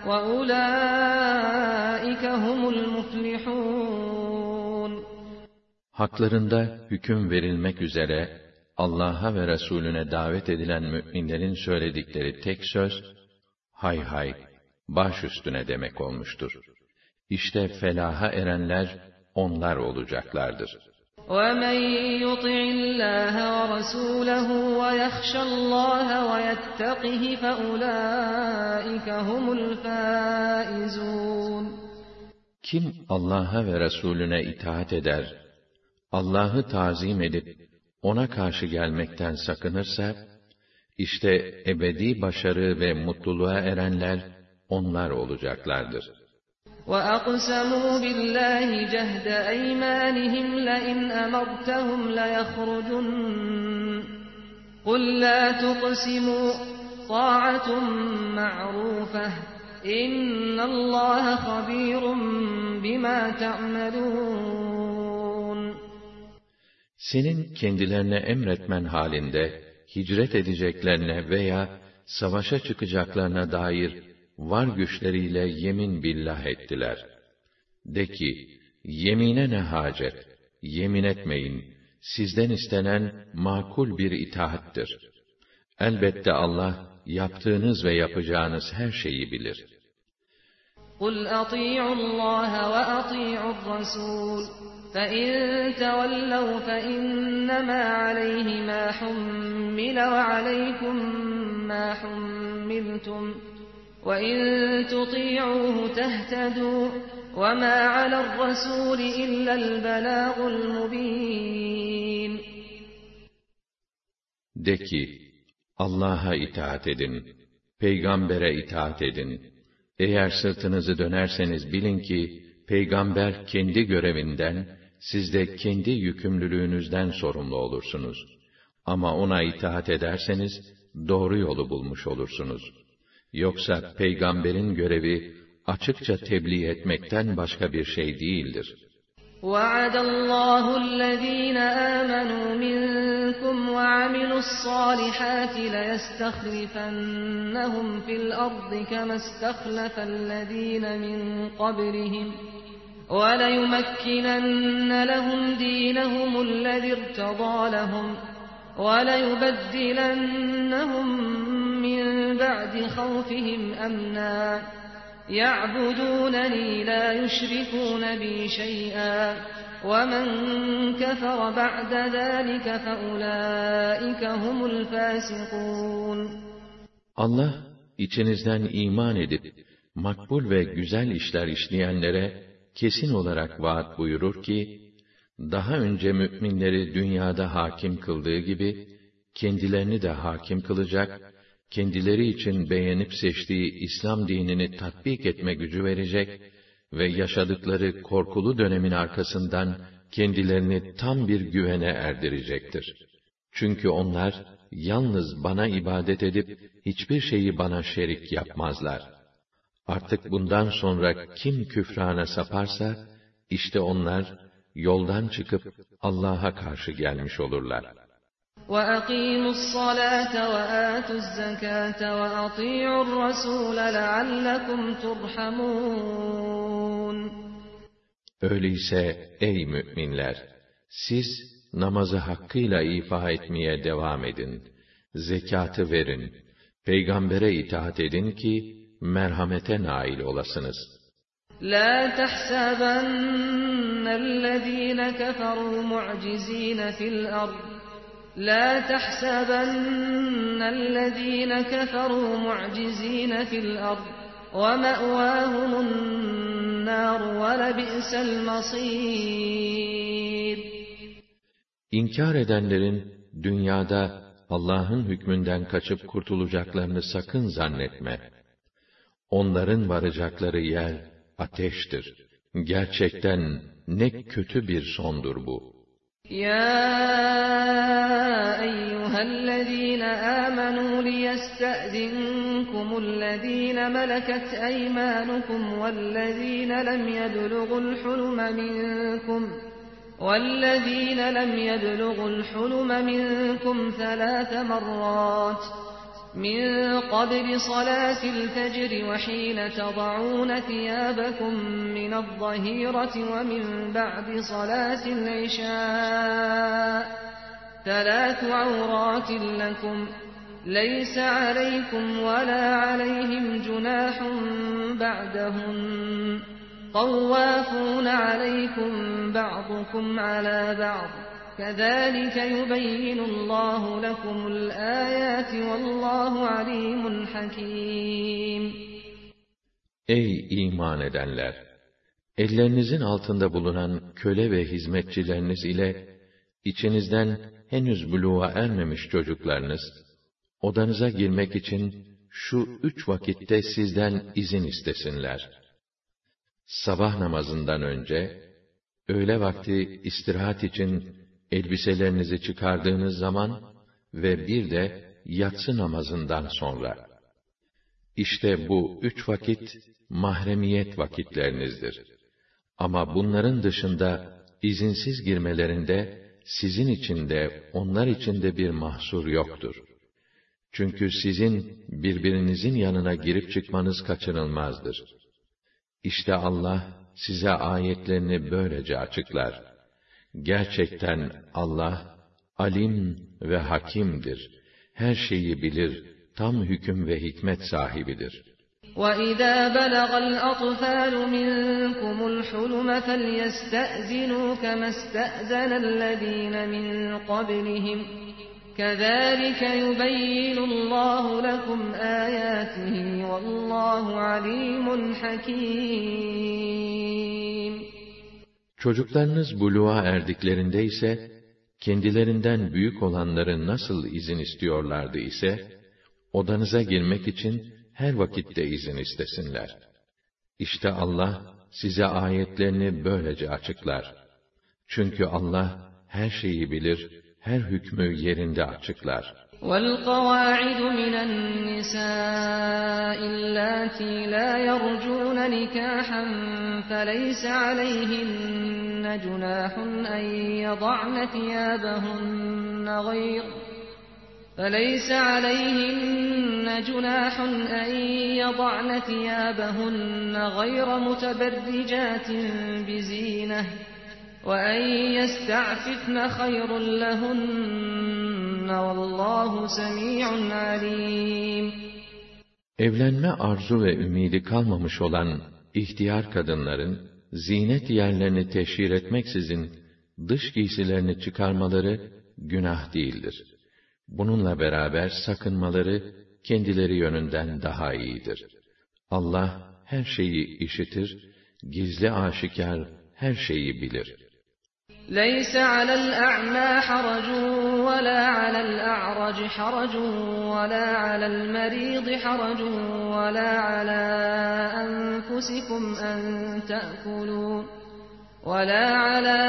وَأُولَٰئِكَ هُمُ الْمُفْلِحُونَ. Haklarında hüküm verilmek üzere Allah'a ve Resulüne davet edilen müminlerin söyledikleri tek söz, hay hay, baş üstüne demek olmuştur. İşte felaha erenler onlar olacaklardır. وَمَنْ يُطِعِ اللّٰهَ وَرَسُولَهُ وَيَخْشَ اللّٰهَ وَيَتَّقِهِ فَأُولَٰئِكَ هُمُ الْفَائِزُونَ. Kim Allah'a ve Resulüne itaat eder, Allah'ı tazim edip ona karşı gelmekten sakınırsa, işte ebedi başarı ve mutluluğa erenler onlar olacaklardır. وَأَقْسَمُوا بِاللّٰهِ جَهْدَ أَيْمَانِهِمْ لَئِنْ أَمَرْتَهُمْ لَيَخْرُجُنَّ قُلْ لَا تُقْسِمُوا طَاعَةٌ مَّعْرُوفَةٌ إِنَّ اللّٰهَ خَبِيرٌ بِمَا تَعْمَلُونَ. Senin kendilerine emretmen halinde, hicret edeceklerine veya savaşa çıkacaklarına dair var güçleriyle yemin billah ettiler. De ki, yemine ne hacet, yemin etmeyin, sizden istenen makul bir itaattir. Elbette Allah, yaptığınız ve yapacağınız her şeyi bilir. قُلْ أَطِيعُوا اللّٰهَ وَأَطِيعُوا الرَّسُولَ فَإِنْ تَوَلَّوْا فَإِنَّمَا عَلَيْهِ مَا حُمِّلَ وَعَلَيْكُمْ مَا حُمِّلْتُمْ وَإِنْ تُطِيعُوهُ تَهْتَدُوا وَمَا عَلَى الرَّسُولِ إِلَّا الْبَلَاغُ الْمُبِينُ. De ki, Allah'a itaat edin, peygambere itaat edin. Eğer sırtınızı dönerseniz bilin ki, peygamber kendi görevinden, siz de kendi yükümlülüğünüzden sorumlu olursunuz. Ama ona itaat ederseniz, doğru yolu bulmuş olursunuz. Yoksa peygamberin görevi, açıkça tebliğ etmekten başka bir şey değildir. وَعَدَ اللّٰهُ الَّذ۪ينَ آمَنُوا مِنْكُمْ وَعَمِلُوا الصَّالِحَاتِ لَيَسْتَخْلِفَنَّهُمْ فِي الْأَرْضِ كَمَا اسْتَخْلَفَ الَّذ۪ينَ مِنْ قَبْلِهِمْ وَلَيُمَكِّنَنَّ لَهُمْ دِينَهُمُ الَّذِي ارْتَضَىٰ لَهُمْ وَلَيُبَدِّلَنَّهُمْ مِنْ بَعْدِ خَوْفِهِمْ أَمْنًا يَعْبُدُونَنِي لَا يُشْرِكُونَ بِي شَيْئًا وَمَنْ كَفَرَ بَعْدَ ذَٰلِكَ فَأُولَٰئِكَ هُمُ الْفَاسِقُونَ. Allah, içinizden iman edip, makbul ve güzel işler işleyenlere, kesin olarak vaat buyurur ki, daha önce mü'minleri dünyada hakim kıldığı gibi, kendilerini de hakim kılacak, kendileri için beğenip seçtiği İslam dinini tatbik etme gücü verecek ve yaşadıkları korkulu dönemin arkasından kendilerini tam bir güvene erdirecektir. Çünkü onlar, yalnız bana ibadet edip, hiçbir şeyi bana şerik yapmazlar. Artık bundan sonra kim küfrana saparsa, işte onlar, yoldan çıkıp Allah'a karşı gelmiş olurlar. وَأَقِيمُوا الصَّلَاةَ وَآتُوا الزَّكَاةَ وَأَطِيعُوا الرَّسُولَ لَعَلَّكُمْ تُرْحَمُونَ Öyleyse ey müminler! Siz namazı hakkıyla ifa etmeye devam edin. Zekatı verin. Peygambere itaat edin ki, merhamete nail olasınız. لَا تَحْسَبَنَّ الَّذ۪ينَ كَفَرُوا مُعْجِز۪ينَ فِي الْأَرْضِ لَا تَحْسَبَنَّ الَّذ۪ينَ كَفَرُوا مُعْجِز۪ينَ فِي الْأَرْضِ وَمَأْوَاهُمُ النَّارُ وَلَبِئْسَ الْمَصِيرُ İnkar edenlerin, dünyada Allah'ın hükmünden kaçıp kurtulacaklarını sakın zannetme. Onların varacakları yer, ateştir. Gerçekten ne kötü bir sondur bu. يَا أَيُّهَا الَّذ۪ينَ آمَنُوا لِيَسْتَأْذِنكُمُ الَّذ۪ينَ مَلَكَتْ أَيْمَانُكُمْ وَالَّذ۪ينَ لَمْ يَبْلُغُوا الْحُلُمَ مِنكُمْ وَالَّذ۪ينَ لَمْ يَبْلُغُوا الْحُلُمَ مِنكُمْ ثَلَاثَ مَرَّاتٍ مِنْ قَبْلِ صَلَاةِ الْفَجْرِ وَحِينَ تَضَعُونَ ثِيَابَكُمْ مِنَ الظَّهِيرَةِ وَمِنْ بَعْدِ صَلَاةِ الْعِشَاءِ ثَلَاثُ عَوْرَاتٍ لَكُمْ لَيْسَ عَلَيْكُمْ وَلَا عَلَيْهِمْ جُنَاحٌ بَعْدَهُنَّ طَوَّافُونَ عَلَيْكُمْ بَعْضُكُمْ عَلَى بَعْضٍ كَذَٰلِكَ يُبَيِّنُ اللّٰهُ لَكُمُ الْآيَاتِ وَاللّٰهُ عَلِيمٌ حَكِيمٌ Ey iman edenler! Ellerinizin altında bulunan köle ve hizmetçileriniz ile, içinizden henüz buluğa ermemiş çocuklarınız, odanıza girmek için şu üç vakitte sizden izin istesinler. Sabah namazından önce, öğle vakti istirahat için elbiselerinizi çıkardığınız zaman ve bir de yatsı namazından sonra. İşte bu üç vakit mahremiyet vakitlerinizdir. Ama bunların dışında izinsiz girmelerinde sizin için de onlar için de bir mahsur yoktur. Çünkü sizin birbirinizin yanına girip çıkmanız kaçınılmazdır. İşte Allah size ayetlerini böylece açıklar. Gerçekten Allah, alim ve hakimdir. Her şeyi bilir, tam hüküm ve hikmet sahibidir. وَإِذَا بَلَغَ الْأَطْفَالُ مِنكُمُ الْحُلُمَ فَلْيَسْتَأْذِنُوا كَمَا اسْتَأْذَنَ الَّذ۪ينَ مِنْ قَبْلِهِمْ كَذَٰلِكَ يُبَيِّنُ اللّٰهُ لَكُمْ آيَاتِهِ وَاللّٰهُ عَلِيمٌ حَكِيمٌ Çocuklarınız buluğa erdiklerinde ise, kendilerinden büyük olanların nasıl izin istiyorlardı ise, odanıza girmek için her vakitte izin istesinler. İşte Allah, size ayetlerini böylece açıklar. Çünkü Allah, her şeyi bilir, her hükmü yerinde açıklar. وَالْقَوَاعِدُ مِنَ النِّسَاءِ اللَّاتِي لَا يَرْجُونَ نِكَاحًا فَلَيْسَ عَلَيْهِنَّ جُنَاحٌ أَنْ يَضَعْنَ ثِيَابَهُنَّ غَيْرَ فَلَيْسَ عَلَيْهِنَّ جُنَاحٌ أَنْ يَضَعْنَ ثِيَابَهُنَّ غَيْرَ مُتَبَرِّجَاتٍ بِزِينَةٍ وَأَنْ يَسْتَعْفِفْنَ خَيْرٌ لَهُنَّ وَاللّٰهُ سَمِيعٌ عَلِيمٌ Evlenme arzu ve ümidi kalmamış olan ihtiyar kadınların, zinet yerlerini teşhir etmeksizin dış giysilerini çıkarmaları günah değildir. Bununla beraber sakınmaları kendileri yönünden daha iyidir. Allah her şeyi işitir, gizli aşikar her şeyi bilir. لَيْسَ عَلَى الْأَعْمَى حَرَجٌ وَلَا عَلَى الْأَعْرَجِ حَرَجٌ وَلَا عَلَى الْمَرِيضِ حَرَجٌ وَلَا عَلَى أَنفُسِكُمْ أَن تَأْكُلُوا وَلَا عَلَى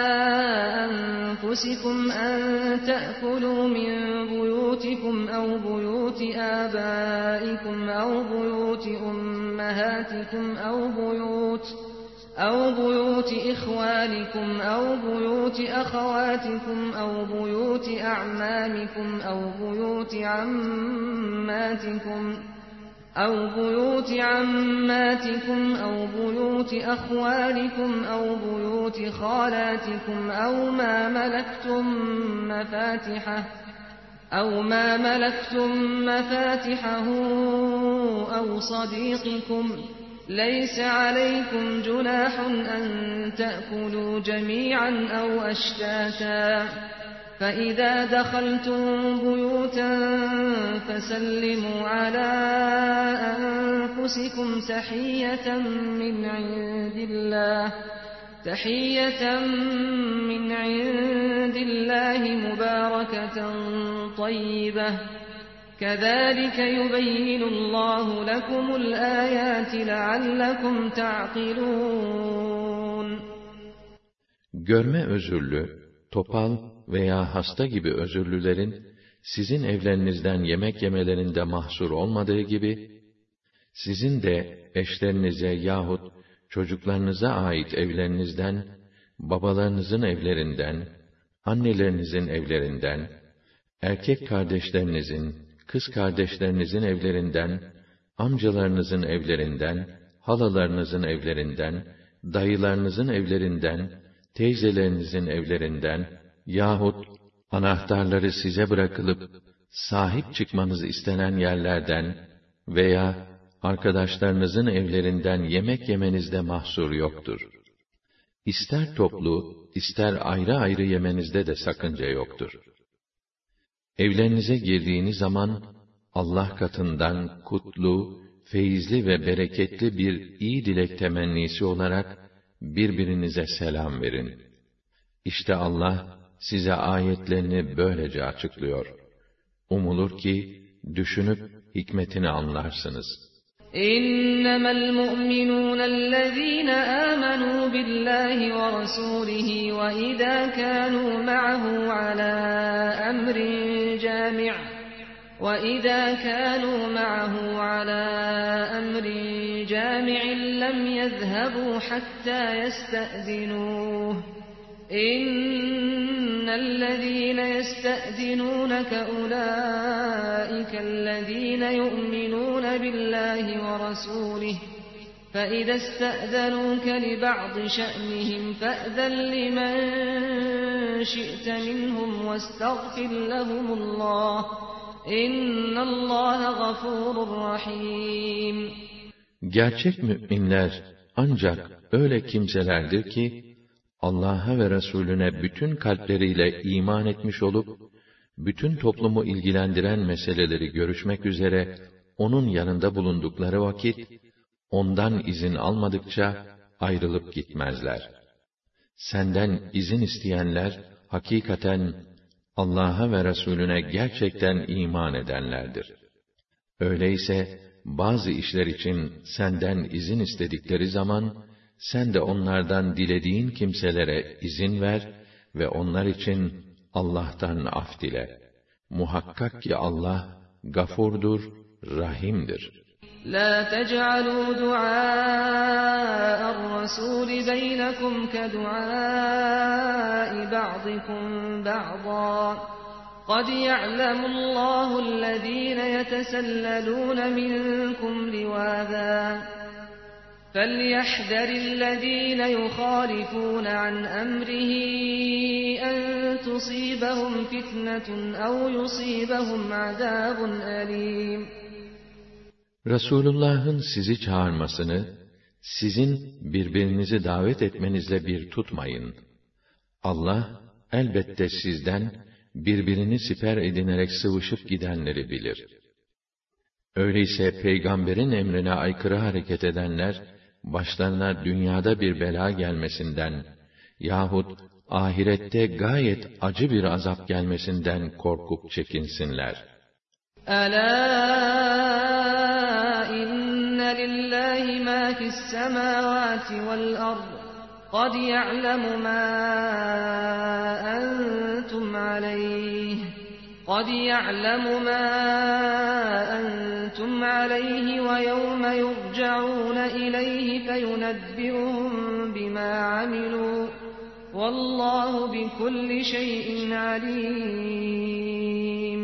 أَنفُسِكُمْ أَن تَأْكُلُوا مِن بُيُوتِكُمْ أَوْ بُيُوتِ آبَائِكُمْ أَوْ بُيُوتِ أُمَّهَاتِكُمْ أَوْ بُيُوتِ أَوْ بُيُوتِ إِخْوَانِكُمْ أَوْ بُيُوتِ أَخَوَاتِكُمْ أَوْ بُيُوتِ أَعْمَامِكُمْ أَوْ بُيُوتِ عَمَّاتِكُمْ أَوْ بُيُوتِ عَمَّاتِكُمْ أَوْ بُيُوتِ أَخْوَالِكُمْ أَوْ بُيُوتِ خَالَاتِكُمْ أَوْ مَا مَلَكْتُمْ مَفَاتِحَهُ أَوْ مَا مَلَكْتُمْ مَفَاتِحَهُ أَوْ صَدِيقِكُمْ لَيْسَ عَلَيْكُمْ جُنَاحٌ أَن تَأْكُلُوا جَمِيعًا أَوْ أَشْتَاتًا فَإِذَا دَخَلْتُم بُيُوتًا فَسَلِّمُوا عَلَىٰ أَنفُسِكُمْ تَحِيَّةً مِّنْ عِندِ اللَّهِ تَحِيَّةً مِّنْ عِندِ اللَّهِ مُبَارَكَةً طَيِّبَةً كَذَٰلِكَ يُبَيِّنُ اللَّهُ لَكُمُ الْآيَاتِ لَعَلَّكُمْ تَعْقِلُونَ. Görme özürlü, topal veya hasta gibi özürlülerin sizin evlerinizden yemek yemelerinde mahsur olmadığı gibi, sizin de eşlerinize yahut çocuklarınıza ait evlerinizden, babalarınızın evlerinden, annelerinizin evlerinden, erkek kardeşlerinizin, kız kardeşlerinizin evlerinden, amcalarınızın evlerinden, halalarınızın evlerinden, dayılarınızın evlerinden, teyzelerinizin evlerinden yahut anahtarları size bırakılıp sahip çıkmanız istenen yerlerden veya arkadaşlarınızın evlerinden yemek yemenizde mahsur yoktur. İster toplu, ister ayrı ayrı yemenizde de sakınca yoktur. Evlerinize girdiğiniz zaman Allah katından kutlu, feyizli ve bereketli bir iyi dilek temennisi olarak birbirinize selam verin. İşte Allah size ayetlerini böylece açıklıyor. Umulur ki düşünüp hikmetini anlarsınız. İnnemel mu'minûnellezîne âmenû billâhi ve rasûlihi ve idâ kânû ma'ahu alâ emrin jâmi' وَإِذَا كَانُوا مَعَهُ عَلَى أَمْرٍ جَامِعٍ لَّمْ يَذْهَبُوا حَتَّى يَسْتَأْذِنُوهُ إِنَّ الَّذِينَ يَسْتَأْذِنُونَكَ أُولَٰئِكَ الَّذِينَ يُؤْمِنُونَ بِاللَّهِ وَرَسُولِهِ فَإِذَا اسْتَأْذَنُوكَ لِبَعْضِ شَأْنِهِمْ فَأْذَن لِّمَن شِئْتَ مِنْهُمْ وَاسْتَغْفِرْ لَهُمُ اللَّهَ İnna Allaha gafurur rahim. Gerçek müminler ancak öyle kimselerdir ki Allah'a ve Resulüne bütün kalpleriyle iman etmiş olup bütün toplumu ilgilendiren meseleleri görüşmek üzere onun yanında bulundukları vakit ondan izin almadıkça ayrılıp gitmezler. Senden izin isteyenler hakikaten Allah'a ve Resulüne gerçekten iman edenlerdir. Öyleyse bazı işler için senden izin istedikleri zaman sen de onlardan dilediğin kimselere izin ver ve onlar için Allah'tan af dile. Muhakkak ki Allah gafurdur, rahimdir. لا تجعلوا دعاء الرسول بينكم كدعاء بعضكم بعضا قد يعلم الله الذين يتسللون منكم لواذا فليحذر الذين يخالفون عن أمره أن تصيبهم فتنة أو يصيبهم عذاب أليم. Resulullah'ın sizi çağırmasını, sizin birbirinizi davet etmenizle bir tutmayın. Allah, elbette sizden, birbirini siper edinerek sıvışıp gidenleri bilir. Öyleyse peygamberin emrine aykırı hareket edenler, başlarına dünyada bir bela gelmesinden yahut ahirette gayet acı bir azap gelmesinden korkup çekinsinler. Alâ inne lillahi mâ fissemâvâti vel ard. Kad ya'lemu mâ entum aleyh. قَدْ يَعْلَمُ مَا أَنْتُمْ عَلَيْهِ وَيَوْمَ يُرْجَعُونَ إِلَيْهِ فَيُنَبِّئُهُم بِمَا عَمِلُوا وَاللّٰهُ بِكُلِّ شَيْءٍ عَلِيمٌ.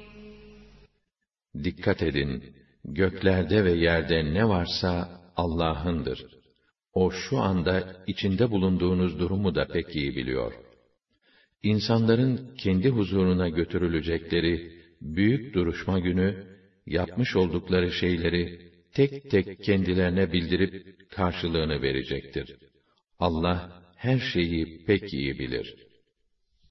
Dikkat edin, göklerde ve yerde ne varsa Allah'ındır. O şu anda içinde bulunduğunuz durumu da pek iyi biliyor. İnsanların kendi huzuruna götürülecekleri büyük duruşma günü, yapmış oldukları şeyleri tek tek kendilerine bildirip karşılığını verecektir. Allah her şeyi pek iyi bilir.